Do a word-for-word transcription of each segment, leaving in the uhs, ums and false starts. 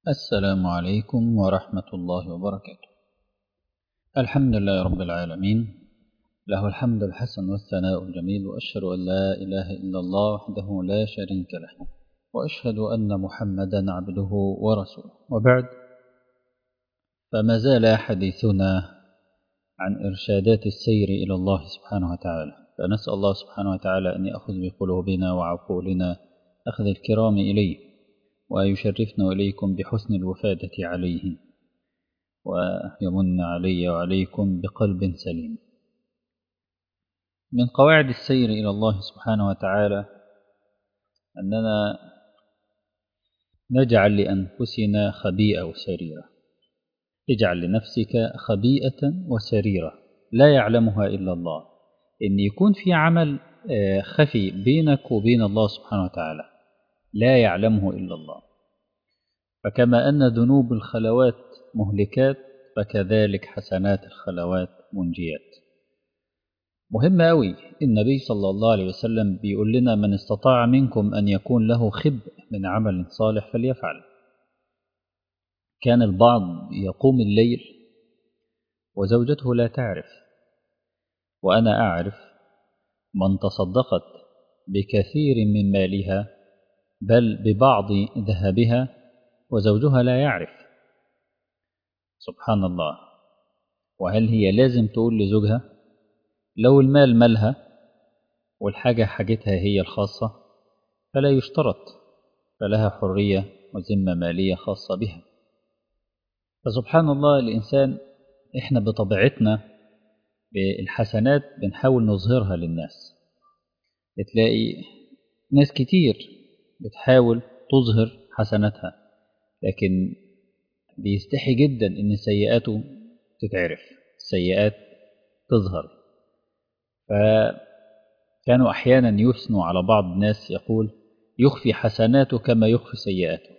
السلام عليكم ورحمة الله وبركاته. الحمد لله رب العالمين، له الحمد الحسن والثناء الجميل، وأشهد أن لا إله إلا الله وحده لا شريك له، وأشهد أن محمدا عبده ورسوله، وبعد، فما زال حديثنا عن إرشادات السير إلى الله سبحانه وتعالى، فنسأل الله سبحانه وتعالى أن يأخذ بقلوبنا وعقولنا أخذ الكرام إليه، ويشرفنا إليكم بحسن الوفادة عليه، ويمن علي وعليكم بقلب سليم. من قواعد السير إلى الله سبحانه وتعالى أننا نجعل لأنفسنا خبيئة وسريرة. اجعل لنفسك خبيئة وسريرة لا يعلمها إلا الله، إن يكون في عمل خفي بينك وبين الله سبحانه وتعالى لا يعلمه إلا الله. فكما أن ذنوب الخلوات مهلكات، فكذلك حسنات الخلوات منجيات. مهم أوي، النبي صلى الله عليه وسلم بيقول لنا: من استطاع منكم أن يكون له خبء من عمل صالح فليفعل. كان البعض يقوم الليل وزوجته لا تعرف، وأنا أعرف من تصدقت بكثير من مالها بل ببعض ذهبها وزوجها لا يعرف. سبحان الله. وهل هي لازم تقول لزوجها؟ لو المال مالها والحاجة حاجتها هي الخاصة فلا يشترط، فلها حرية وذمة مالية خاصة بها. فسبحان الله، الإنسان إحنا بطبيعتنا بالحسنات بنحاول نظهرها للناس. تلاقي ناس كتير بتحاول تظهر حسناتها، لكن بيستحي جدا إن سيئاته تتعرف، السيئات تظهر. فكانوا أحيانا يثنوا على بعض الناس، يقول: يخفي حسناته كما يخفي سيئاته.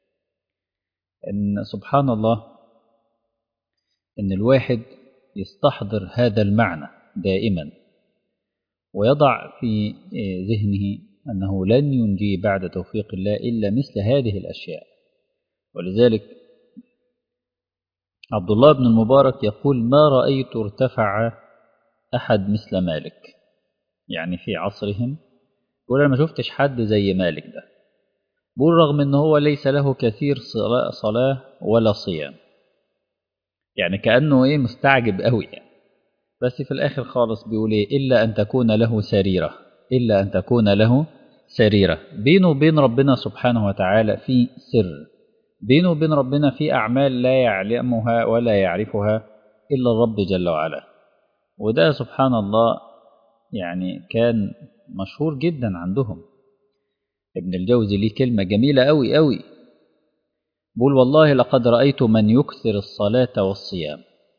إن سبحان الله، إن الواحد يستحضر هذا المعنى دائما، ويضع في ذهنه أنه لن ينجي بعد توفيق الله إلا مثل هذه الأشياء. ولذلك عبد الله بن المبارك يقول: ما رأيت ارتفع أحد مثل مالك، يعني في عصرهم. يقول: أنا ما شفتش حد زي مالك ده. بقول: رغم أنه هو ليس له كثير صلاة ولا صيام، يعني كأنه إيه مستعجب قوي يعني. بس في الآخر خالص بيقول إيه: إلا أن تكون له سريرة، إلا أن تكون له سريرة. بينه وبين ربنا سبحانه وتعالى في سر، بينه وبين ربنا في أعمال لا يعلمها ولا يعرفها إلا الرب جل وعلا. وده سبحان الله يعني كان مشهور جدا عندهم. ابن الجوزي ليه كلمة جميلة أوي أوي، بقول: والله لقد رأيت من يكثر الصلاة والصيام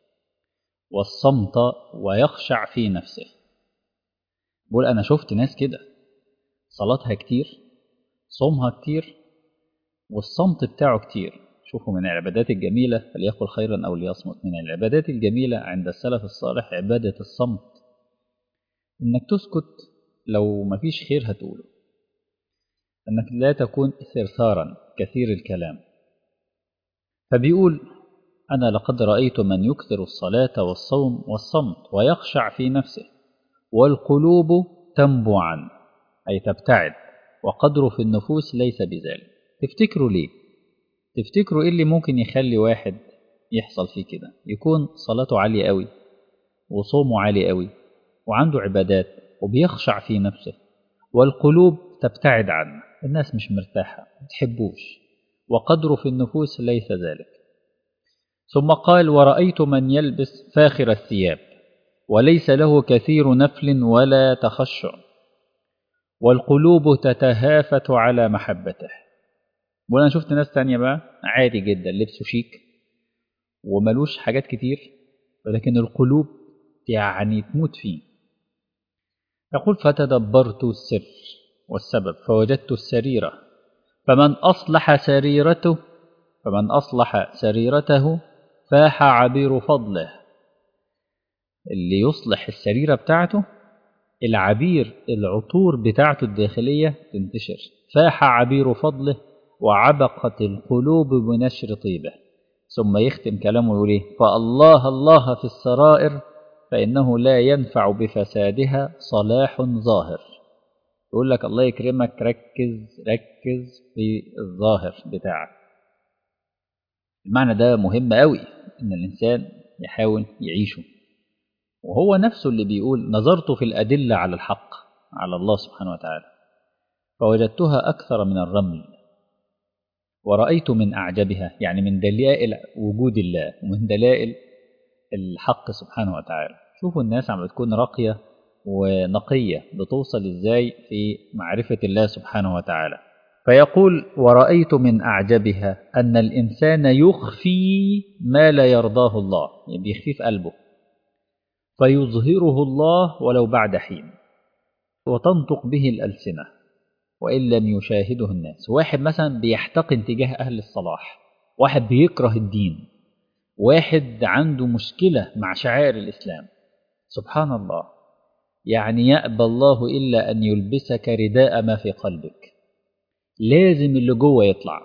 والصمت ويخشع في نفسه. بقول: أنا شفت ناس كده صلاتها كتير، صومها كتير، والصمت بتاعه كتير. شوفوا، من العبادات الجميلة، فليقل خيرا أو ليصمت، من العبادات الجميلة عند السلف الصالح عبادة الصمت، إنك تسكت لو مفيش خير هتقوله، أنك لا تكون ثرثارا كثير الكلام. فبيقول: أنا لقد رأيت من يكثر الصلاة والصوم والصمت ويخشع في نفسه والقلوب تنبو عنه، أي تبتعد، وقدره في النفوس ليس بذلك. تفتكروا ليه؟ تفتكروا إيه اللي ممكن يخلي واحد يحصل فيه كده؟ يكون صلاته عالية قوي وصومه عالي قوي وعنده عبادات وبيخشع في نفسه، والقلوب تبتعد عنه، الناس مش مرتاحة ما تحبوش، وقدره في النفوس ليس ذلك. ثم قال: ورأيت من يلبس فاخر الثياب وليس له كثير نفل ولا تخشع، والقلوب تتهافت على محبته. وانا شفت ناس تانية بقى عادي جدا، لبسه شيك وملوش حاجات كتير، ولكن القلوب يعني تموت فيه. يقول: فتدبرت السر والسبب فوجدت السريرة، فمن أصلح سريرته فمن أصلح سريرته فاح عبير فضله. اللي يصلح السريرة بتاعته، العبير العطور بتاعته الداخلية تنتشر. فاح عبير فضله وعبقت القلوب بنشر طيبه. ثم يختم كلامه يقول ايه؟ فالله الله في السرائر فإنه لا ينفع بفسادها صلاح ظاهر. يقول لك الله يكرمك، ركز ركز في الظاهر بتاعك. المعنى ده مهم قوي، إن الإنسان يحاول يعيشه. وهو نفسه اللي بيقول نظرت في الأدلة على الحق، على الله سبحانه وتعالى، فوجدتها أكثر من الرمل، ورأيت من أعجبها، يعني من دلائل وجود الله ومن دلائل الحق سبحانه وتعالى. شوفوا الناس عم بتكون راقية ونقية بتوصل إزاي في معرفة الله سبحانه وتعالى. فيقول ورأيت من أعجبها أن الإنسان يخفي ما لا يرضاه الله، يعني بيخفي في قلبه، فيظهره الله ولو بعد حين، وتنطق به الألسنة وإن لم يشاهده الناس. واحد مثلا بيحتقن تجاه أهل الصلاح، واحد بيكره الدين، واحد عنده مشكلة مع شعائر الإسلام، سبحان الله، يعني يأبى الله إلا أن يلبسك رداء ما في قلبك، لازم اللي جوه يطلع.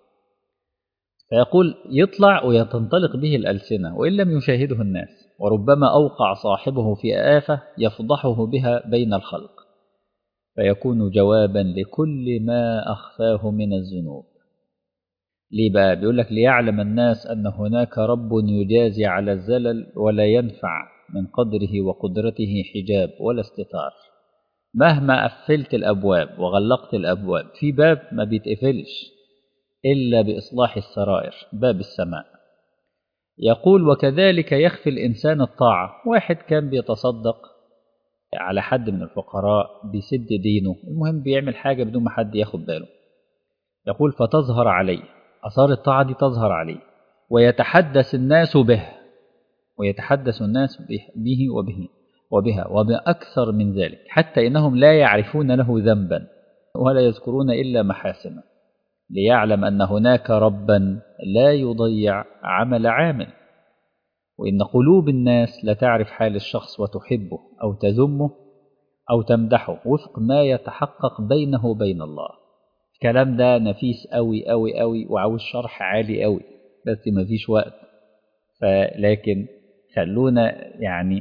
فيقول يطلع ويتنطلق به الألسنة وإن لم يشاهده الناس، وربما أوقع صاحبه في آفة يفضحه بها بين الخلق، فيكون جوابا لكل ما أخفاه من الذنوب. ليه بقى؟ بيقول لك ليعلم الناس أن هناك رب يجازي على الزلل ولا ينفع من قدره وقدرته حجاب ولا استتار. مهما قفلت الأبواب وغلقت الأبواب، في باب ما بيتقفلش إلا بإصلاح السرائر، باب السماء. يقول وكذلك يخفي الإنسان الطاعة. واحد كان بيتصدق على حد من الفقراء بيسد دينه، المهم بيعمل حاجة بدون ما حد ياخد باله، يقول فتظهر عليه، أثار الطاعة دي تظهر عليه، ويتحدث الناس به، ويتحدث الناس به وبه وبها وبأكثر من ذلك، حتى إنهم لا يعرفون له ذنبا ولا يذكرون إلا محاسنه، ليعلم أن هناك ربا لا يضيع عمل عامل، وإن قلوب الناس لا تعرف حال الشخص وتحبه أو تذمه أو تمدحه وفق ما يتحقق بينه وبين الله. الكلام ده نفيس قوي قوي قوي وعاوز شرح عالي قوي، بس ما فيش وقت. فلكن خلونا يعني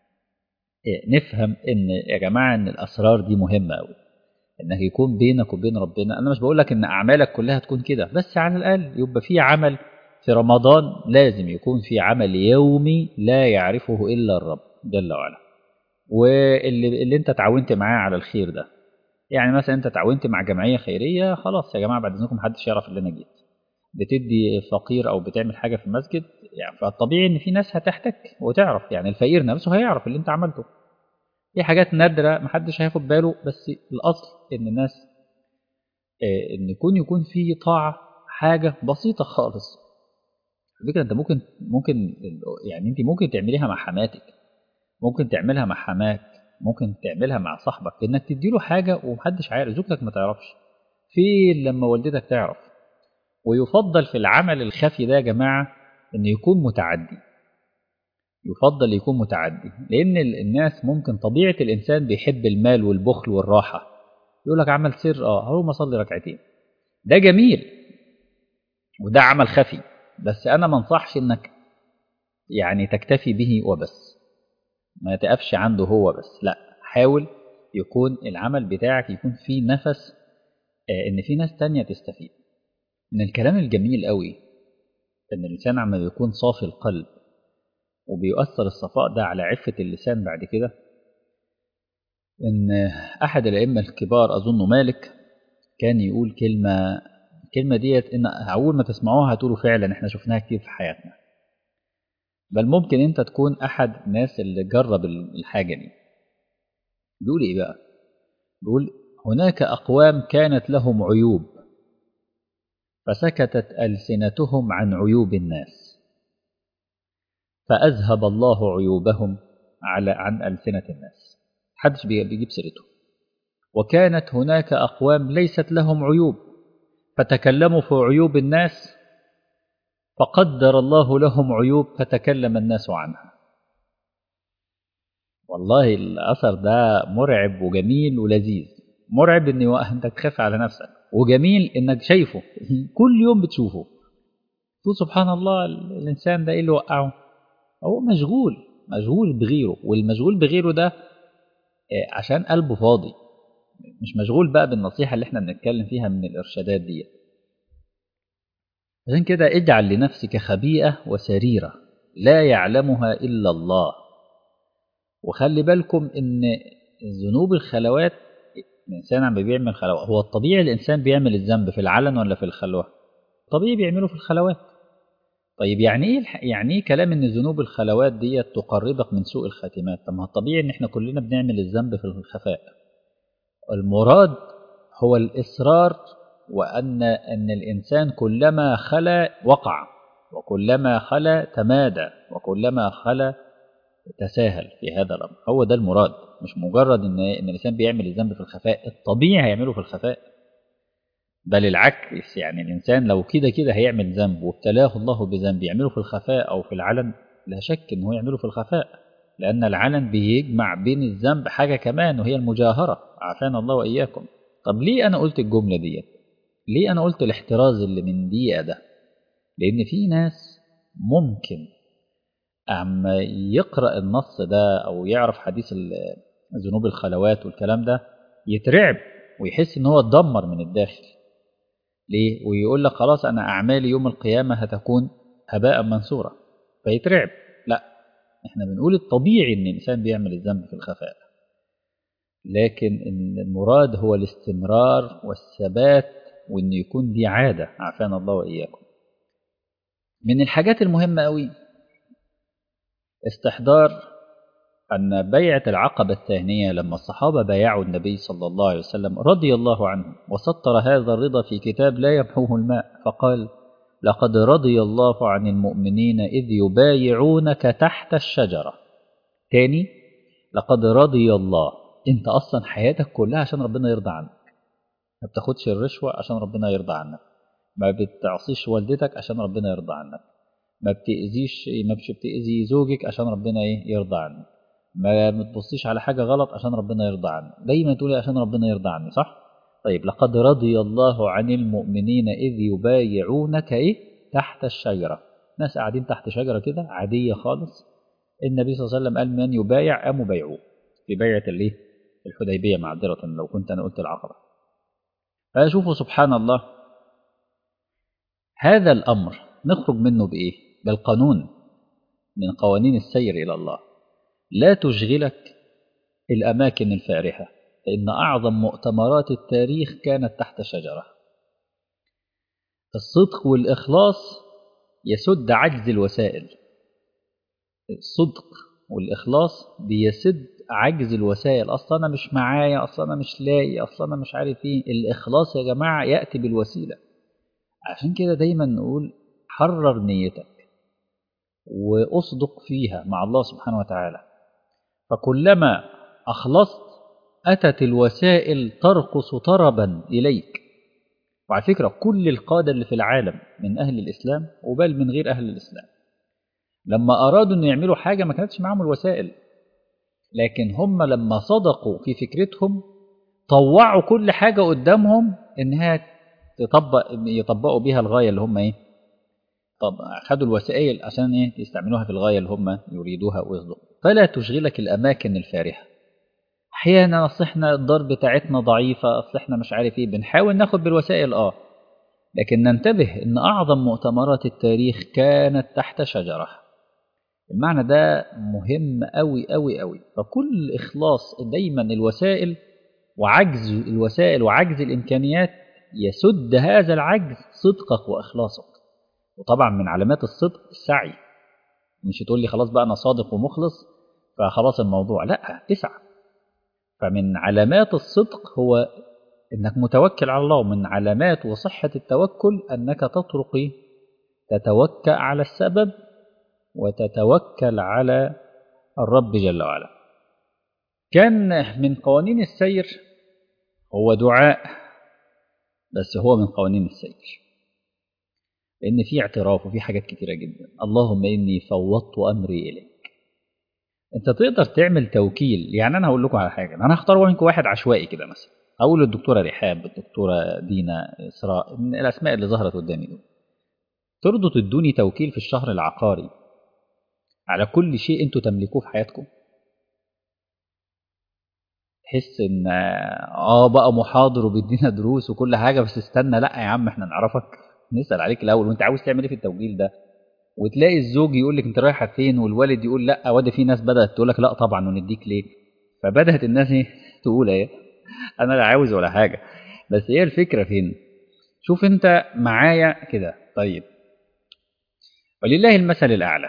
نفهم ان يا جماعة ان الاسرار دي مهمة قوي، انك يكون بينك وبين ربنا. انا مش بقول لك ان اعمالك كلها تكون كده، بس على الاقل يبقى في عمل في رمضان، لازم يكون في عمل يومي لا يعرفه الا الرب جل وعلا، واللي اللي انت تعاونت معاه على الخير ده. يعني مثلا انت تعاونت مع جمعية خيرية، خلاص يا جماعة بعد اذنكم محدش يعرف اللي انا جيت، بتدي فقير او بتعمل حاجة في المسجد، يعني فالطبيعي ان في ناس هتحتك وتعرف، يعني الفقير نفسه هيعرف اللي انت عملته. في حاجات نادرة محدش هياخد باله، بس الاصل ان الناس اه ان يكون يكون في طاعة، حاجة بسيطة خالص. على فكرة انت ممكن ممكن يعني انت ممكن تعمليها مع حماتك، ممكن تعملها مع حماك، ممكن تعملها مع صاحبك، انك تديله حاجة ومحدش عارف، زوجتك ما تعرفش، في لما والدتك تعرف. ويفضل في العمل الخفي ده يا جماعة انه يكون متعدي، يفضل يكون متعدي، لان الناس ممكن طبيعة الانسان بيحب المال والبخل والراحة، يقول لك عمل سر، اه هو ما صلي ركعتين، ده جميل وده عمل خفي، بس انا ما انصحش انك يعني تكتفي به وبس، ما تقفش عنده هو بس، لا، حاول يكون العمل بتاعك يكون فيه نفس، آه ان في ناس تانية تستفيد من الكلام الجميل قوي. ان الانسان عم بيكون صافي القلب وبيؤثر الصفاء ده على عفة اللسان بعد كده. ان احد الائمة الكبار اظن مالك كان يقول كلمة، الكلمة ديت ان اول ما تسمعوها هتقولوا فعلا احنا شفناها كتير في حياتنا، بل ممكن انت تكون احد الناس اللي جرب الحاجة دي. بيقول ايه بقى؟ بيقول هناك اقوام كانت لهم عيوب فسكتت ألسنتهم عن عيوب الناس، فأذهب الله عيوبهم على عن ألسنة الناس، محدش بيجيب سيرته. وكانت هناك أقوام ليست لهم عيوب فتكلموا في عيوب الناس، فقدر الله لهم عيوب فتكلم الناس عنها. والله الأثر ده مرعب وجميل ولذيذ. مرعب إن أنت تخاف على نفسك، وجميل إنك شايفه كل يوم بتشوفه، تقول سبحان الله الإنسان ده إيه اللي وقعه؟ هو مشغول مشغول بغيره، والمشغول بغيره ده عشان قلبه فاضي، مش مشغول بقى بالنصيحة اللي احنا بنتكلم فيها من الإرشادات دي. عشان كده اجعل لنفسك خبيئة وسريرة لا يعلمها إلا الله. وخلي بالكم إن ذنوب الخلوات، الإنسان عم بيعمل خلوات، هو الطبيعي الإنسان بيعمل الذنب في العلن ولا في الخلوة؟ طبيعي بيعمله في الخلوات. طيب يعني ايه يعني ايه كلام ان ذنوب الخلوات دي تقربك من سوء الخاتمات؟ طب ما الطبيعي ان احنا كلنا بنعمل الذنب في الخفاء. المراد هو الإصرار، وأن أن الإنسان كلما خلا وقع، وكلما خلا تمادى، وكلما خلا تساهل في هذا الأمر. هو ده المراد، مش مجرد إن إن الإنسان بيعمل الذنب في الخفاء. الطبيعي هيعمله في الخفاء، بل العكس. يعني الإنسان لو كده كده هيعمل ذنب وابتلاه الله بذنب يعمله في الخفاء أو في العلن، لا شك إنه يعمله في الخفاء، لأن العلن بيجمع بين الذنب حاجة كمان وهي المجاهرة، عافانا الله وإياكم. طب ليه أنا قلت الجملة دي؟ ليه أنا قلت الاحتراز اللي من دقيقة ده؟ لأن في ناس ممكن أما يقرأ النص ده أو يعرف حديث ذنوب الخلوات والكلام ده يترعب ويحس إن هو اتدمر من الداخل. ليه؟ ويقول لك خلاص أنا أعمالي يوم القيامة هتكون هباء منثورا، فيترعب. لا، احنا بنقول الطبيعي إن الإنسان بيعمل الذنب في الخفاء، لكن المراد هو الاستمرار والثبات، وإن يكون دي عادة، عافانا الله وإياكم. من الحاجات المهمة أوي استحضار أن بيعة العقبة الثانية لما الصحابة بايعوا النبي صلى الله عليه وسلم رضي الله عنه، وسطر هذا الرضا في كتاب لا يمحوه الماء، فقال لقد رضي الله عن المؤمنين إذ يبايعونك تحت الشجرة. تاني، لقد رضي الله. انت أصلا حياتك كلها عشان ربنا يرضى عنك، ما بتاخدش الرشوة عشان ربنا يرضى عنك، ما بتعصيش والدتك عشان ربنا يرضى عنك، ما بتأذيش ما بش بتأذي زوجك عشان ربنا ايه يرضى عنك، ما بتبصيش على حاجة غلط عشان ربنا يرضى عنك، دايما تقولي عشان ربنا يرضى عني، صح؟ طيب لقد رضي الله عن المؤمنين إذ يبايعونك ايه تحت الشجرة. ناس قاعدين تحت شجرة كده عادية خالص، النبي صلى الله عليه وسلم قال من يبايع قاموا بايعوه في بيعة الايه الحديبية، معذرة لو كنت أنا قلت العقبة. فشوفوا سبحان الله، هذا الأمر نخرج منه بإيه؟ بالقانون من قوانين السير إلى الله. لا تشغلك الأماكن الفارهة، فإن أعظم مؤتمرات التاريخ كانت تحت شجرة. الصدق والإخلاص يسد عجز الوسائل. الصدق والإخلاص بيسد عجز الوسائل. أصلا أنا مش معايا، أصلا أنا مش لاقي، أصلا أنا مش عارف إيه. الإخلاص يا جماعة يأتي بالوسيلة. عشان كده دايما نقول حرر نيتك وأصدق فيها مع الله سبحانه وتعالى، فكلما أخلصت أتت الوسائل ترقص طربا إليك. وعلى فكرة كل القادة اللي في العالم من أهل الإسلام وبل من غير أهل الإسلام لما أرادوا أن يعملوا حاجة ما كانتش معهم الوسائل، لكن هم لما صدقوا في فكرتهم طوعوا كل حاجة قدامهم إنها تطبق يطبقوا بها الغاية اللي هم إيه؟ طب خدوا الوسائل عشان إيه؟ يستعملوها في الغاية اللي هم يريدوها ويصدقوا. فلا تشغلك الأماكن الفارهة. أحيانا أصل إحنا الضرب بتاعتنا ضعيفة، أصل إحنا مش عارف إيه، بنحاول ناخد بالوسائل آه لكن ننتبه إن أعظم مؤتمرات التاريخ كانت تحت شجرة. المعنى ده مهم أوي أوي أوي. فكل إخلاص دايما الوسائل وعجز الوسائل وعجز الإمكانيات يسد هذا العجز صدقك وإخلاصك. وطبعا من علامات الصدق السعي، مش تقول لي خلاص بقى أنا صادق ومخلص فخلاص الموضوع، لا، اسعى. فمن علامات الصدق هو إنك متوكل على الله، ومن علامات وصحة التوكل أنك تطرق تتوكل على السبب وتتوكل على الرب جل وعلا. كان من قوانين السير هو دعاء، بس هو من قوانين السير لأن في اعتراف وفي حاجات كتيرة جدا. اللهم إني فوضت أمري إليك. أنت تقدر تعمل توكيل. يعني أنا هقول لكم على حاجة، أنا هختار منكم واحد عشوائي كده مثلا، أقول الدكتورة رحاب، الدكتورة دينا، إسراء، الأسماء اللي ظهرت قدامي دول، ترضوا تدوني توكيل في الشهر العقاري على كل شيء أنتوا تملكوه في حياتكم؟ تحس إن آه بقى محاضر وبيدينا دروس وكل حاجة، بس استنى، لأ يا عم إحنا نعرفك، نسأل عليك الأول وأنت عاوز تعمل إيه في التوكيل ده. وتلاقي الزوج يقول لك أنت رايحة فين، والوالد يقول لأ، وادي في ناس بدأت تقول لك لأ طبعا ونديك ليه. فبدأت الناس إيه تقول إيه، أنا لا عاوز ولا حاجة. بس هي الفكرة فين؟ شوف أنت معايا كده طيب، ولله المثل الأعلى.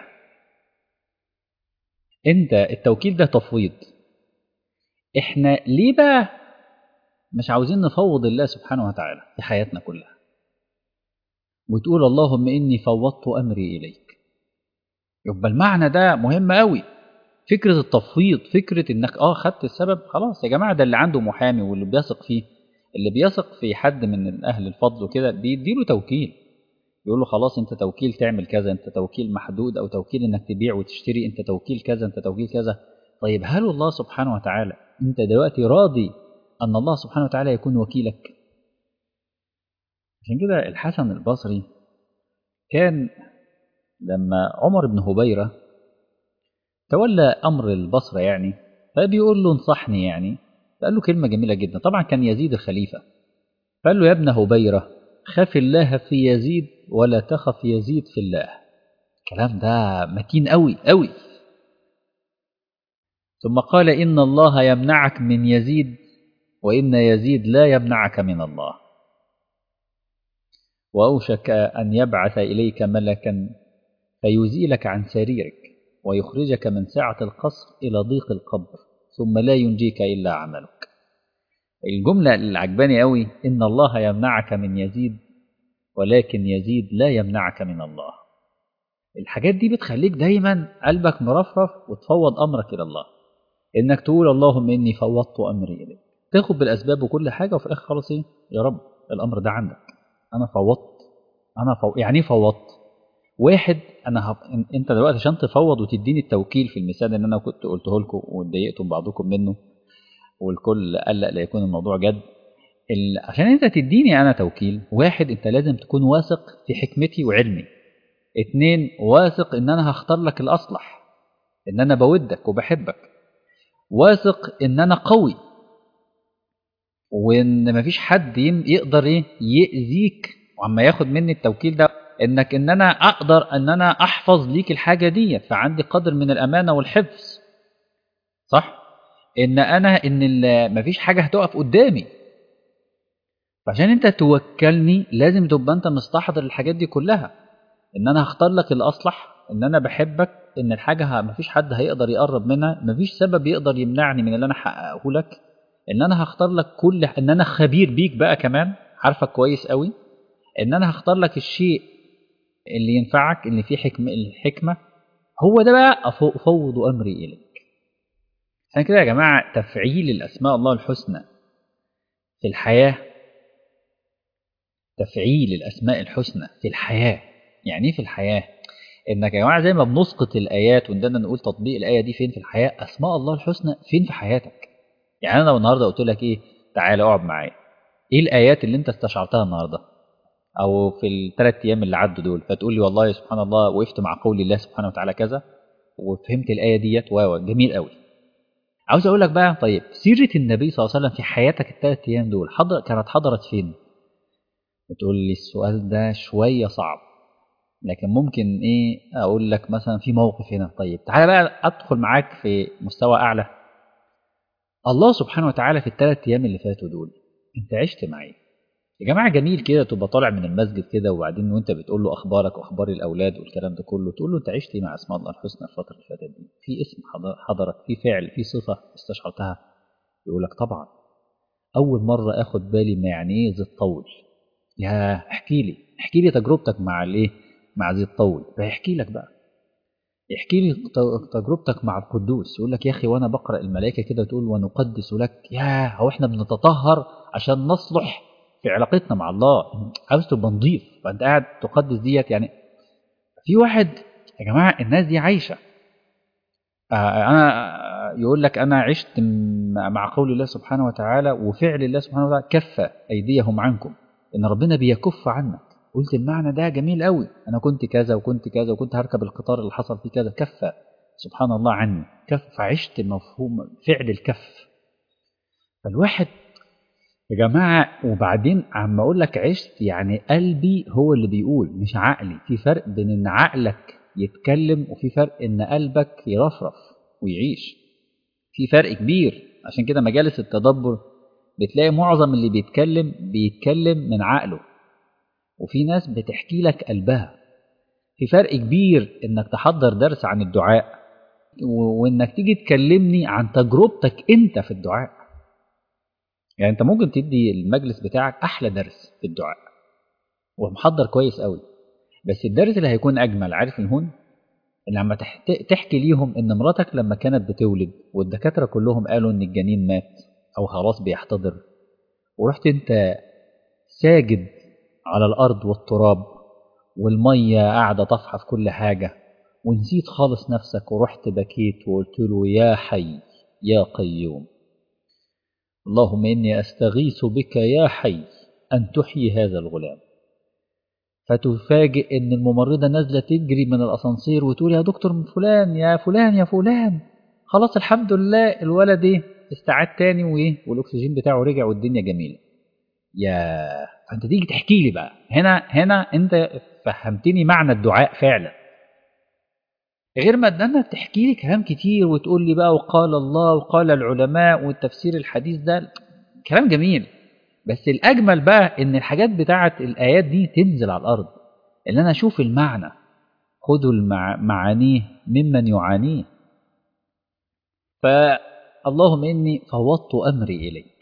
أنت التوكيل ده تفويض، إحنا ليه بقى مش عاوزين نفوض الله سبحانه وتعالى في حياتنا كلها، وتقول اللهم إني فوضت أمري إليك؟ يبقى المعنى ده مهم قوي. فكرة التفويض، فكرة إنك آه خدت السبب خلاص يا جماعة، ده اللي عنده محامي واللي بيثق فيه، اللي بيثق في حد من أهل الفضل وكده بيديله توكيل، يقول له خلاص أنت توكيل تعمل كذا، أنت توكيل محدود، أو توكيل إنك تبيع وتشتري، أنت توكيل كذا، أنت توكيل كذا. طيب هل الله سبحانه وتعالى أنت دلوقتي راضي أن الله سبحانه وتعالى يكون وكيلك؟ عشان كده الحسن البصري كان لما عمر بن هبيرة تولى أمر البصرة يعني، فبيقول له انصحني يعني، فقال له كلمة جميلة جدا، طبعا كان يزيد الخليفة، فقال له يا ابن هبيرة خف الله في يزيد ولا تخف يزيد في الله. الكلام ده متين قوي قوي. ثم قال إن الله يمنعك من يزيد وإن يزيد لا يمنعك من الله، وأوشك أن يبعث إليك ملكا فيزيلك عن سريرك ويخرجك من سعة القصر إلى ضيق القبر ثم لا ينجيك إلا عملك. الجملة اللي عجباني قوي، إن الله يمنعك من يزيد ولكن يزيد لا يمنعك من الله. الحاجات دي بتخليك دايما قلبك مرفرف وتفوض أمرك إلى الله، إنك تقول اللهم إني فوضت أمري إليك، تاخد بالأسباب وكل حاجة، وفي الآخر خلاص إيه يا رب الأمر ده عندك، أنا فوضت. أنا فو... يعني إيه فوضت؟ واحد أنا هب... أنت دلوقتي عشان تفوض وتديني التوكيل في المثال اللي أنا كنت قلته لكم واتضايقتم بعضكم منه والكل قلق لا يكون الموضوع جد، ال... عشان أنت تديني أنا توكيل، واحد أنت لازم تكون واثق في حكمتي وعلمي، اتنين واثق إن أنا هختار لك الأصلح، إن أنا بودك وبحبك، واثق إن أنا قوي وإن مفيش حد يقدر إيه يأذيك وعما ياخد مني التوكيل ده، إنك إن أنا أقدر إن أنا أحفظ ليك الحاجة دي، فعندي قدر من الأمانة والحفظ، صح؟ إن أنا إن مفيش حاجة هتقف قدامي، فعشان أنت توكلني لازم تبقى أنت مستحضر الحاجات دي كلها، إن أنا هختار لك الأصلح، إن أنا بحبك، إن الحاجة مفيش حد هيقدر يقرب منها، مفيش سبب يقدر يمنعني من اللي أنا حققه لك، إن أنا هختار لك كل، إن أنا خبير بيك بقى كمان، عارفك كويس قوي، إن أنا هختار لك الشيء اللي ينفعك، اللي فيه حكمة، الحكمة، هو ده بقى أفوض أمري إليك. عشان كده يا جماعة تفعيل الأسماء الله الحسنى في الحياة، تفعيل الأسماء الحسنى في الحياة، يعني إيه في الحياة؟ إنك يا جماعة زي ما بنسقط الآيات وندنا نقول تطبيق الآية دي فين في الحياة، أسماء الله الحسنى فين في حياتك. يعني أنا لو النهاردة قلت لك إيه تعالى اقعد معايا، إيه الآيات اللي أنت استشعرتها النهاردة أو في الثلاث أيام اللي عدوا دول، فتقول لي والله سبحان الله وقفت مع قول الله سبحانه وتعالى كذا وفهمت الآية ديت، واو جميل قوي. عاوز أقول لك بقى طيب سيرة النبي صلى الله عليه وسلم في حياتك الثلاث أيام دول حضر كانت حضرت فين؟ بتقول لي السؤال ده شوية صعب، لكن ممكن إيه أقول لك مثلا في موقف هنا. طيب تعالى بقى أدخل معاك في مستوى أعلى. الله سبحانه وتعالى في الثلاث أيام اللي فاتوا دول أنت عشت معي يا جماعة؟ جميل كده تبقى طالع من المسجد كده وبعدين وانت بتقول له اخبارك واخبار الاولاد والكلام ده كله، تقول له انت عشت ايه مع اسماء الله الحسنى الفترة اللي فاتت دي؟ في اسم حضرك، في فعل، في صفة استشعرتها؟ يقول لك طبعا اول مرة اخد بالي ما يعني ايه ذي الطول. يا احكي لي احكي لي تجربتك مع الايه مع ذي الطول، فيحكي لك بقى، يحكي لي تجربتك مع القدوس، يقول لك يا اخي وانا بقرا الملائكه كده تقول ونقدس لك، يا هو احنا بنتطهر عشان نصلح في علاقتنا مع الله، عاوز تبقى نضيف فانت قاعد تقدس ديت يعني. في واحد يا جماعه الناس دي عايشه، آه انا يقول لك أنا عشت مع قول الله سبحانه وتعالى وفعل الله سبحانه وتعالى كف أيديهم عنكم، إن ربنا بيكف عنك. قلت المعنى ده جميل قوي، أنا كنت كذا وكنت كذا وكنت هركب القطار اللي حصل فيه كذا، كف سبحان الله عني، كف، عشت مفهوم فعل الكف. فالواحد يا جماعة، وبعدين عم أقول لك عشت يعني قلبي هو اللي بيقول مش عقلي. في فرق بين إن عقلك يتكلم وفي فرق إن قلبك يرفرف ويعيش، في فرق كبير. عشان كده مجالس التدبر بتلاقي معظم اللي بيتكلم بيتكلم من عقله، وفي ناس بتحكي لك قلبها. في فرق كبير إنك تحضر درس عن الدعاء وإنك تيجي تكلمني عن تجربتك أنت في الدعاء. يعني أنت ممكن تدي المجلس بتاعك أحلى درس في الدعاء ومحضر كويس قوي، بس الدرس اللي هيكون أجمل عارف الهون لما تحكي ليهم إن مراتك لما كانت بتولد والدكاترة كلهم قالوا إن الجنين مات أو خلاص بيحتضر، ورحت أنت ساجد على الأرض والتراب والمية قاعدة طفحة في كل حاجة، ونسيت خالص نفسك ورحت بكيت وقلت له يا حي يا قيوم، اللهم إني أستغيث بك يا حي أن تحيي هذا الغلام. فتفاجئ إن الممرضة نازلة تجري من الأسانسير وتقول يا دكتور فلان يا فلان يا فلان خلاص الحمد لله الولد إيه استعاد تاني وإيه والأكسجين بتاعه رجع والدنيا جميلة. يا فأنت تيجي تحكي لي بقى هنا هنا أنت فهمتني معنى الدعاء فعلا، غير ما أنك تحكي لي كلام كتير وتقول لي بقى وقال الله وقال العلماء والتفسير الحديث ده كلام جميل، بس الأجمل بقى إن الحاجات بتاعت الآيات دي تنزل على الأرض، إن أنا أشوف المعنى، خذوا المعانيه ممن يعانيه. فاللهم إني فوضت أمري إليك.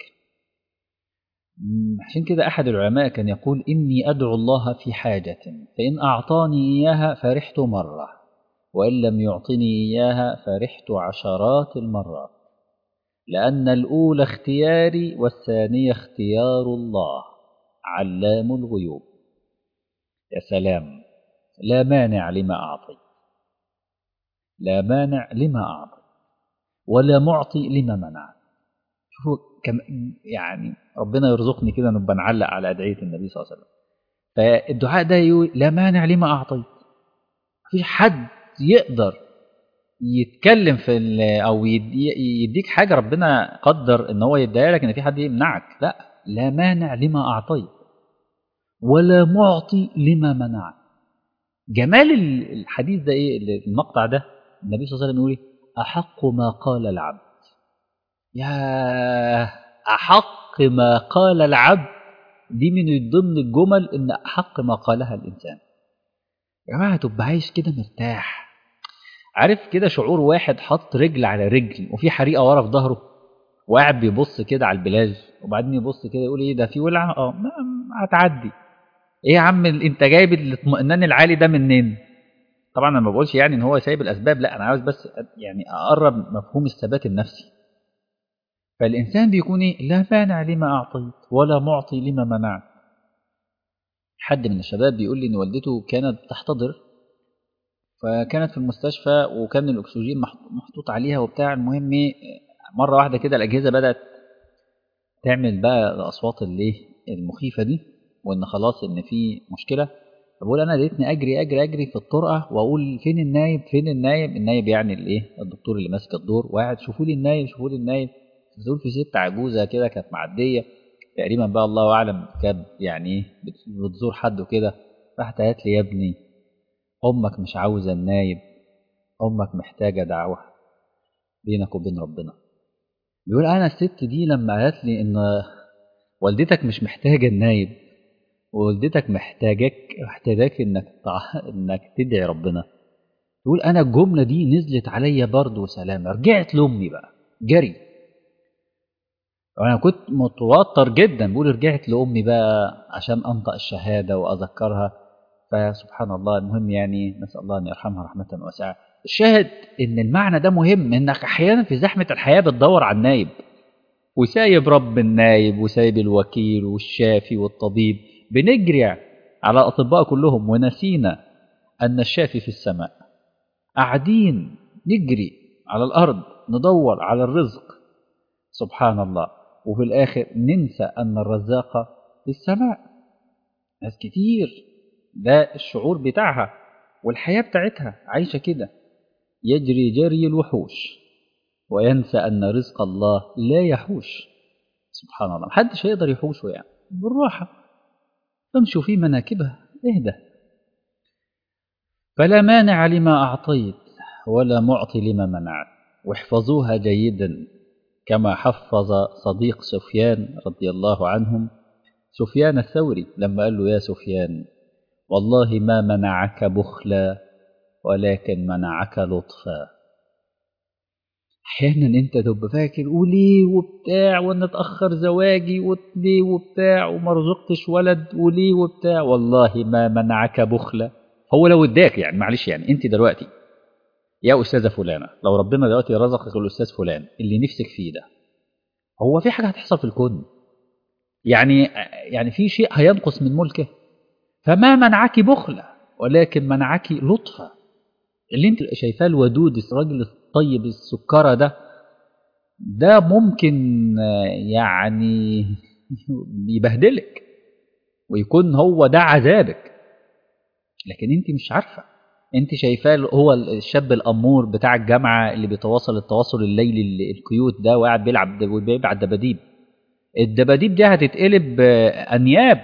عشان كده أحد العلماء كان يقول إني أدعو الله في حاجة فإن أعطاني إياها فرحت مرة وإن لم يعطني إياها فرحت عشرات المرات، لأن الأولى اختياري والثانية اختيار الله علام الغيوب. يا سلام، لا مانع لما أعطي، لا مانع لما أعطي ولا معطي لما منع. شوفوا كم يعني ربنا يرزقني كده نبقى نعلق على أدعية النبي صلى الله عليه وسلم. فالدعاء ده يقول لا مانع لما أعطيت. مفيش حد يقدر يتكلم في أو يديك حاجة ربنا قدر إن هو يديها لك، إن في حد يمنعك. لا، لا مانع لما أعطيت ولا معطي لما منعت. جمال الحديث ده إيه؟ المقطع ده النبي صلى الله عليه وسلم يقول أحق ما قال العبد. يا أحق ما قال العبد دي من ضمن الجمل إن أحق ما قالها الإنسان. يا جماعة تبقى عايش كده مرتاح، عارف كده شعور واحد حط رجل على رجل وفي حريقة ورا في ظهره وقاعد بيبص كده على البلاج، وبعدين يبص كده يقول ايه ده في ولعة، اه هتعدي. ايه يا عم انت جايب الاطمئنان العالي ده منين؟ طبعا انا ما بقولش يعني ان هو سايب الاسباب، لا انا عاوز بس يعني اقرب مفهوم الثبات النفسي. فالانسان بيكون ايه لا مانع لما اعطيت ولا معطي لما منعت. حد من الشباب بيقول لي ان والدته كانت تحتضر، فكانت في المستشفى وكان الاكسجين محطوط عليها وبتاع. المهم مره واحده كده الاجهزه بدات تعمل بقى الاصوات اللي المخيفه دي، وان خلاص ان في مشكله. فبقول انا لقيتني اجري اجري اجري في الطرقه واقول فين النايب فين النايب النايب يعني الايه الدكتور اللي ماسك الدور، وقاعد شوفوا لي النايب شوفوا لي النايب. بتقول في ست عجوزه كده كانت معديه تقريبا بقى الله اعلم كانت يعني ايه بتزور حد وكده، راحت قالت لي يا ابني امك مش عاوزه النايب، امك محتاجه دعوه بينك وبين ربنا. بيقول انا الست دي لما قالت لي ان والدتك مش محتاجه النايب ووالدتك محتاجك محتاجاك انك تع... انك تدعي ربنا، يقول انا الجمله دي نزلت عليا برد وسلام. رجعت لامي بقى جري، وانا كنت متوتر جدا. بقول رجعت لامي بقى عشان انطق الشهاده واذكرها. فسبحان الله. المهم يعني نسال الله ان يرحمها رحمه واسعه. الشاهد ان المعنى ده مهم، انك احيانا في زحمه الحياه بتدور على النايب وسايب رب النايب وسايب الوكيل والشافي والطبيب، بنجري على الأطباء كلهم ونسينا أن الشافي في السماء. قاعدين نجري على الأرض ندور على الرزق سبحان الله، وفي الآخر ننسى أن الرزاق في السماء. ناس كتير ده الشعور بتاعها والحياة بتاعتها عايشة كده، يجري جري الوحوش وينسى أن رزق الله لا يحوش. سبحان الله، محدش يقدر يحوشه يعني. بالراحة فامشوا في مناكبها، اهدى. فلا مانع لما أعطيت ولا معطي لما منعت. واحفظوها جيدا كما حفظ صديق سفيان رضي الله عنهم سفيان الثوري لما قال له: يا سفيان والله ما منعك بخلا ولكن منعك لطفا. احيانا انت تبقى فاكر وليه وبتاع، وانا اتاخر زواجي وليه وبتاع، وما رزقتش ولد وليه وبتاع. والله ما منعك بخلا. هو لو اداك يعني معلش، يعني انت دلوقتي يا استاذه فلانه، لو ربنا دلوقتي رزقك الاستاذ فلان اللي نفسك فيه ده، هو في حاجه هتحصل في الكون يعني يعني في شيء هينقص من ملكه؟ فما منعك بخلا ولكن منعك لطفا. اللي انت شايفاه الودود الراجل الطيب السكره ده ده ممكن يعني يبهدلك ويكون هو ده عذابك، لكن انت مش عارفه. انت شايفاه هو الشاب الامور بتاع الجامعه اللي بيتواصل التواصل الليلي الكيوت ده وقاعد بيلعب وبيلعب دباديب. الدباديب دي هتتقلب انياب،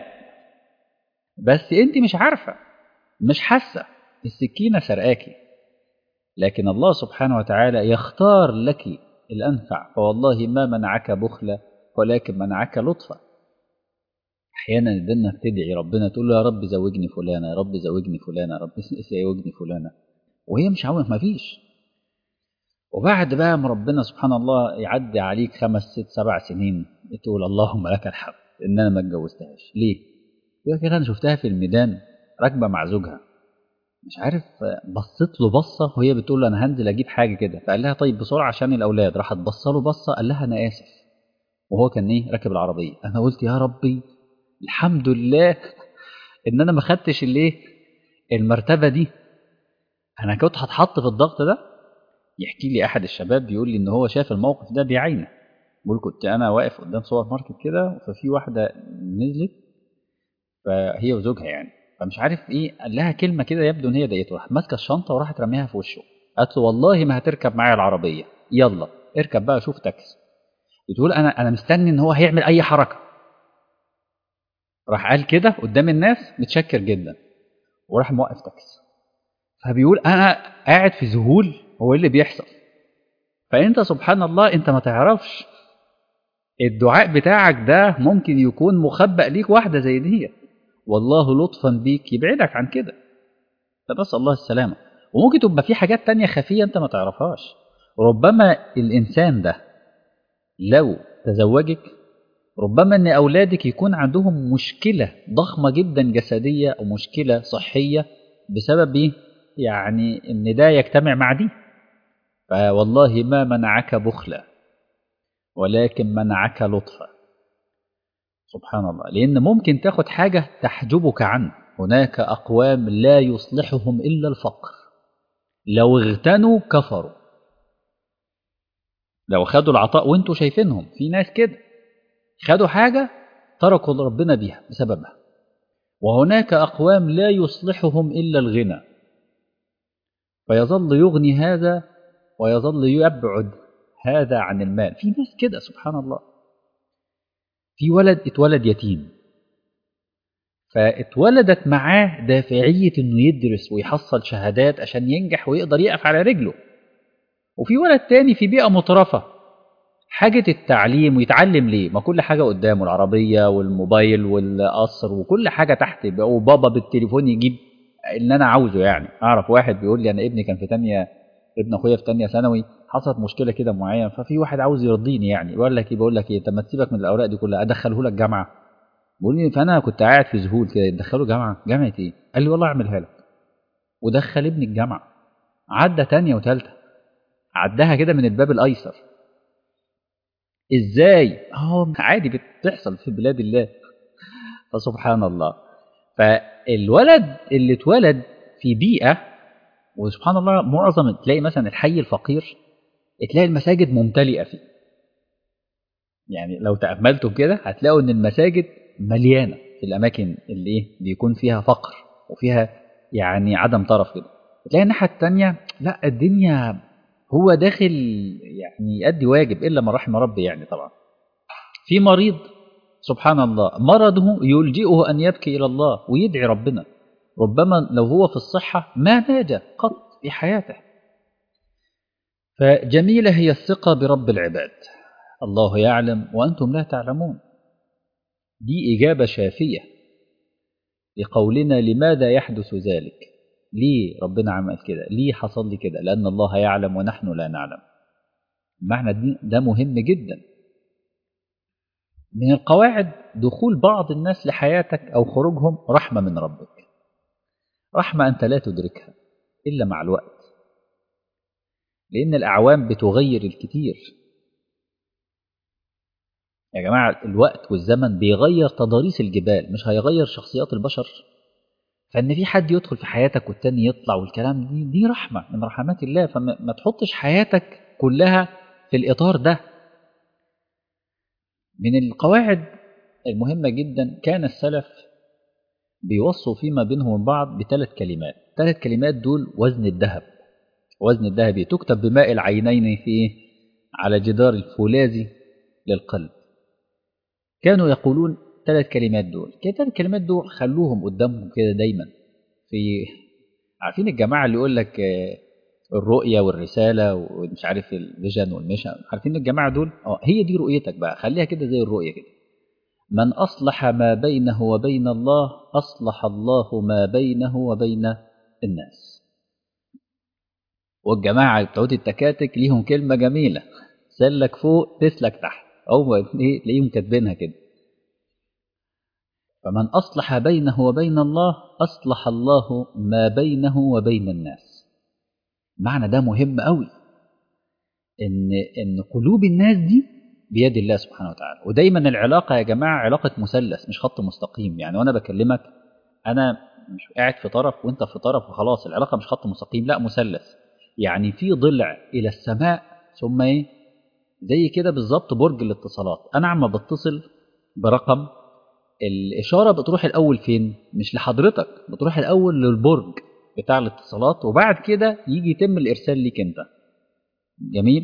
بس انت مش عارفه، مش حاسه. السكينه سرقاكي، لكن الله سبحانه وتعالى يختار لك الأنفع. فوالله ما منعك بخلا ولكن منعك لطفا. أحيانا بدنا تدعي ربنا تقول له: يا رب زوجني فلانة، يا رب زوجني فلانة، يا رب زوجني فلانة، وهي مش عاوز، ما فيش. وبعد بقى ما ربنا سبحان الله يعدي عليك خمس ست سبع سنين تقول: اللهم لك الحمد إن أنا ما اتجوزتهاش. ليه؟ يقول لك: أنا شفتها في الميدان راكبة مع زوجها، مش عارف، بصت له بصه وهي بتقول له: انا هنزل اجيب حاجه كده. فقال لها: طيب بسرعه عشان الاولاد. راحت بص له بصه، قال لها: انا اسف. وهو كان ايه راكب العربيه. انا قلت: يا ربي الحمد لله ان انا ما خدتش الايه المرتبه دي، انا كنت هتحط في الضغط ده. يحكي لي احد الشباب بيقول لي ان هو شاف الموقف ده بعينه. بيقول: كنت انا واقف قدام سوبر ماركت كده، ففي واحده نزلت فهي وزوجها يعني، فمش عارف ايه، قال لها كلمه كده يبدو ان هي ضايقته، راحت ماسكه الشنطه وراحت رميها في وشه. قالت له: والله ما هتركب معايا العربيه، يلا اركب بقى شوف تاكسي. بتقول: انا انا مستني ان هو هيعمل اي حركه. راح قال كده قدام الناس: متشكر جدا، وراح موقف تاكسي. فبيقول: انا قاعد في ذهول، هو ايه اللي بيحصل؟ فانت سبحان الله انت ما تعرفش الدعاء بتاعك ده ممكن يكون مخبأ ليك واحده زي دي، والله لطفا بيك يبعدك عن كده. فنسأل الله السلامة. وممكن تبقى في حاجات تانية خفية أنت ما تعرفهاش. ربما الإنسان ده لو تزوجك، ربما أن أولادك يكون عندهم مشكلة ضخمة جدا جسدية أو مشكلة صحية بسبب إيه؟ يعني أن ده يجتمع مع دي. فوالله ما منعك بخلا ولكن منعك لطفا. سبحان الله، لأن ممكن تاخد حاجة تحجبك عنه. هناك أقوام لا يصلحهم إلا الفقر، لو اغتنوا كفروا. لو خدوا العطاء وانتوا شايفينهم، في ناس كده خدوا حاجة تركوا ربنا بيها بسببها. وهناك أقوام لا يصلحهم إلا الغنى، فيظل يغني هذا ويظل يبعد هذا عن المال. في ناس كده سبحان الله. في ولد اتولد يتيم، فاتولدت معاه دافعية انه يدرس ويحصل شهادات عشان ينجح ويقدر يقف على رجله. وفي ولد تاني في بيئة مترفة، حاجة التعليم ويتعلم ليه؟ ما كل حاجة قدامه، العربية والموبايل والقصر وكل حاجة تحت، وبابا بالتليفون يجيب اللي أنا عاوزه. يعني أعرف واحد بيقول لي: أنا ابني كان في تانية، ابن أخويا في تانية ثانوي، حصلت مشكلة كده معينة، ففي واحد عاوز يرضيني. يعني بقول لك إيه بقول لك إيه طب ما تسيبك من الأوراق دي كلها، أدخله لك جامعة. بقول لي، فأنا كنت قاعد في ذهول كده، تدخله جامعة؟ جامعة إيه؟ قال لي: والله أعملها لك. ودخل ابني الجامعة، عدى تانية وتالتة، عدها كده من الباب الأيسر. ازاي؟ اه عادي بتحصل في بلاد الله. فسبحان الله. فالولد اللي اتولد في بيئة، وسبحان الله معظم تلاقي مثلا الحي الفقير تلاقي المساجد ممتلئة فيه. يعني لو تأملتوا كده هتلاقوا إن المساجد مليانة في الأماكن اللي إيه بيكون فيها فقر وفيها يعني عدم طرف كده. تلاقي الناحية التانية لا، الدنيا هو داخل يعني يؤدي واجب إلا من رحم ربي. يعني طبعا في مريض سبحان الله مرضه يلجئه أن يبكي إلى الله ويدعي ربنا، ربما لو هو في الصحة ما ناجى قط في حياته. فجميلة هي الثقة برب العباد، الله يعلم وأنتم لا تعلمون. دي إجابة شافية لقولنا لماذا يحدث ذلك، ليه ربنا عمل كده، ليه حصل لي كده، لأن الله يعلم ونحن لا نعلم. المعنى دي ده مهم جدا. من القواعد دخول بعض الناس لحياتك أو خروجهم رحمة من ربك، رحمة أنت لا تدركها إلا مع الوقت، لأن الأعوام بتغير الكثير. يا جماعة الوقت والزمن بيغير تضاريس الجبال، مش هيغير شخصيات البشر. فإن في حد يدخل في حياتك والتاني يطلع والكلام دي دي رحمة من رحمات الله. فما تحطش حياتك كلها في الإطار ده. من القواعد المهمة جدا كان السلف بيوصوا فيما بينهم وبين بعض بثلاث كلمات. ثلاث كلمات دول وزن الذهب. وزن الذهب تكتب بماء العينين في على جدار الفولاذي للقلب. كانوا يقولون ثلاث كلمات دول، ثلاث كلمات دول خلوهم قدامهم كده دايما. في عارفين الجماعة اللي يقول لك الرؤية والرسالة ومش عارف الفيجن والميشن، عارفين الجماعة دول؟ اه هي دي رؤيتك بقى، خليها كده زي الرؤية كده. من أصلح ما بينه وبين الله أصلح الله ما بينه وبين الناس. والجماعة بتوع التكاتك ليهم كلمة جميلة، سلك فوق تسلك تحت، أو تلاقيهم كاتبينها كده. فمن أصلح بينه وبين الله أصلح الله ما بينه وبين الناس. معنى ده مهم قوي، إن إن قلوب الناس دي بيد الله سبحانه وتعالى. ودايما العلاقة يا جماعة علاقة مثلث مش خط مستقيم. يعني وأنا بكلمك أنا مش قاعد في طرف وأنت في طرف وخلاص، العلاقة مش خط مستقيم، لا مثلث. يعني في ضلع إلى السماء ثم إيه زي كده بالظبط برج الاتصالات. أنا عم بتصل برقم، الإشارة بتروح الأول فين؟ مش لحضرتك، بتروح الأول للبرج بتاع الاتصالات، وبعد كده يجي يتم الإرسال ليك أنت. جميل.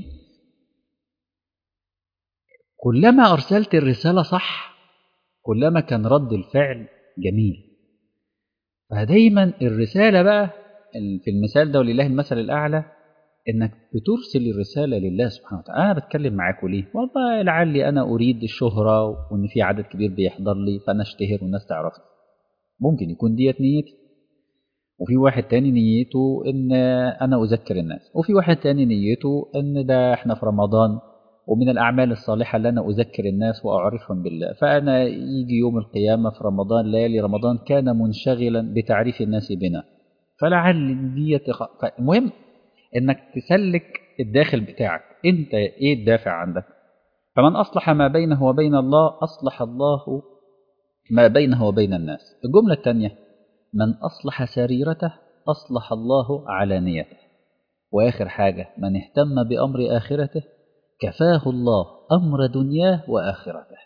كلما أرسلت الرسالة صح كلما كان رد الفعل جميل. فدايما الرسالة بقى في المثال ده ولله المثل الأعلى، إنك بترسل الرسالة لله سبحانه وتعالى. أنا بتكلم معاكم ليه؟ والله لعلي أنا أريد الشهرة وإن في عدد كبير بيحضر لي فأنا أشتهر والناس تعرفني. ممكن يكون ديت نيتي. وفي واحد تاني نيته إن أنا أذكر الناس، وفي واحد تاني نيته إن ده إحنا في رمضان ومن الأعمال الصالحة اللي أنا أذكر الناس وأعرفهم بالله، فأنا يجي يوم القيامة في رمضان ليالي رمضان كان منشغلا بتعريف الناس بنا فلعل ديت. المهم إنك تسلك الداخل بتاعك أنت إيه الدافع عندك. فمن أصلح ما بينه وبين الله أصلح الله ما بينه وبين الناس. الجملة الثانية من أصلح سريرته أصلح الله علانيته. وآخر حاجة من اهتم بأمر آخرته كفاه الله أمر دنياه وآخرته.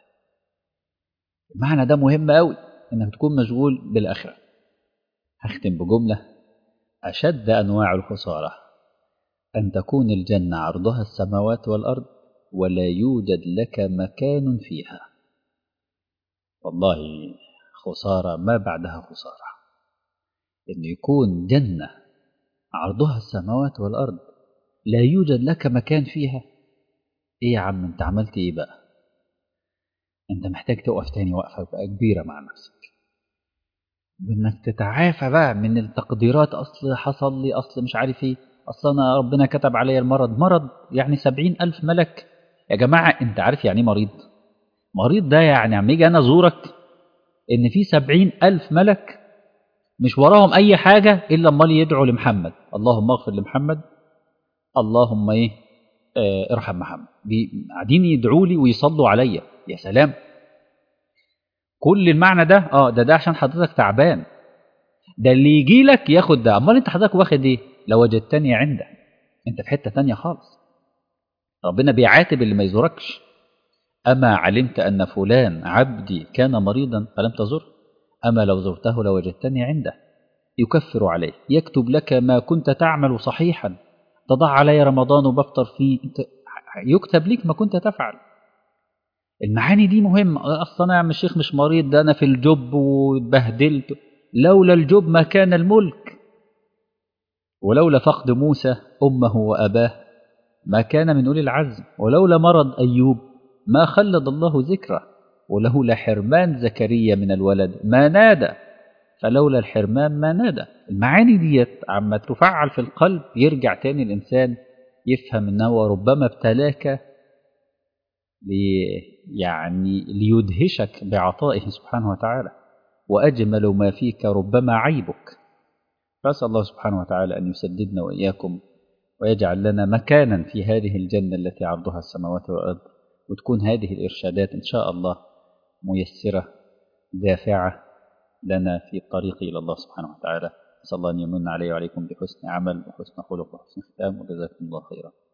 المعنى ده مهم أوي، إنك تكون مشغول بالآخرة. هختم بجملة: أشد أنواع الخسارة أن تكون الجنة عرضها السماوات والأرض ولا يوجد لك مكان فيها. والله خسارة ما بعدها خسارة، إن يكون جنة عرضها السماوات والأرض لا يوجد لك مكان فيها. إيه يا عم أنت عملت إيه بقى؟ أنت محتاج تقف تاني وقفة بقى كبيرة مع نفسك، وإنك تتعافى بقى من التقديرات. أصل حصل لي، أصل مش عارف إيه، أصل أنا ربنا كتب علي المرض. مرض يعني سبعين ألف ملك يا جماعة. أنت عارف يعني مريض؟ مريض ده يعني عم يجي أنا أزورك إن في سبعين ألف ملك مش وراهم أي حاجة إلا أمال يدعوا لمحمد، اللهم اغفر لمحمد، اللهم إيه آه ارحم محمد. قاعدين يدعوا لي ويصلوا عليا. يا سلام، كل المعنى ده اه ده ده عشان حضرتك تعبان. ده اللي يجي لك ياخد ده. امال انت حضرتك واخد ايه؟ لو وجدتني عنده، انت في حته تانية خالص. ربنا بيعاتب اللي ما يزوركش. أما علمت أن فلان عبدي كان مريضا فلم تزر، أما لو زرته لوجدتني عنده يكفر عليه، يكتب لك ما كنت تعمل صحيحا، تضع علي رمضان وبفطر فيه، يكتب لك ما كنت تفعل. المعاني دي مهمة. أصلا أنا يا عم الشيخ مش مريض، ده أنا في الجب واتبهدلت. لولا الجب ما كان الملك، ولولا فقد موسى أمه وأباه ما كان من أولي العزم، ولولا مرض أيوب ما خلد الله ذكره، ولولا حرمان زكريا من الولد ما نادى، فلولا الحرمان ما نادى. المعاني ديت عما تفعل في القلب يرجع تاني الإنسان يفهم أنه ربما ابتلاك لي يعني ليدهشك بعطائه سبحانه وتعالى، وأجمل ما فيك ربما عيبك. فأسأل الله سبحانه وتعالى أن يسددنا وإياكم، ويجعل لنا مكانا في هذه الجنة التي عرضها السماوات والأرض، وتكون هذه الإرشادات إن شاء الله ميسرة دافعة لنا في الطريق إلى الله سبحانه وتعالى. أسأل الله أن يمن علي وعليكم بحسن عمل وحسن خلق وحسن ختام، وجزاكم الله خيرا.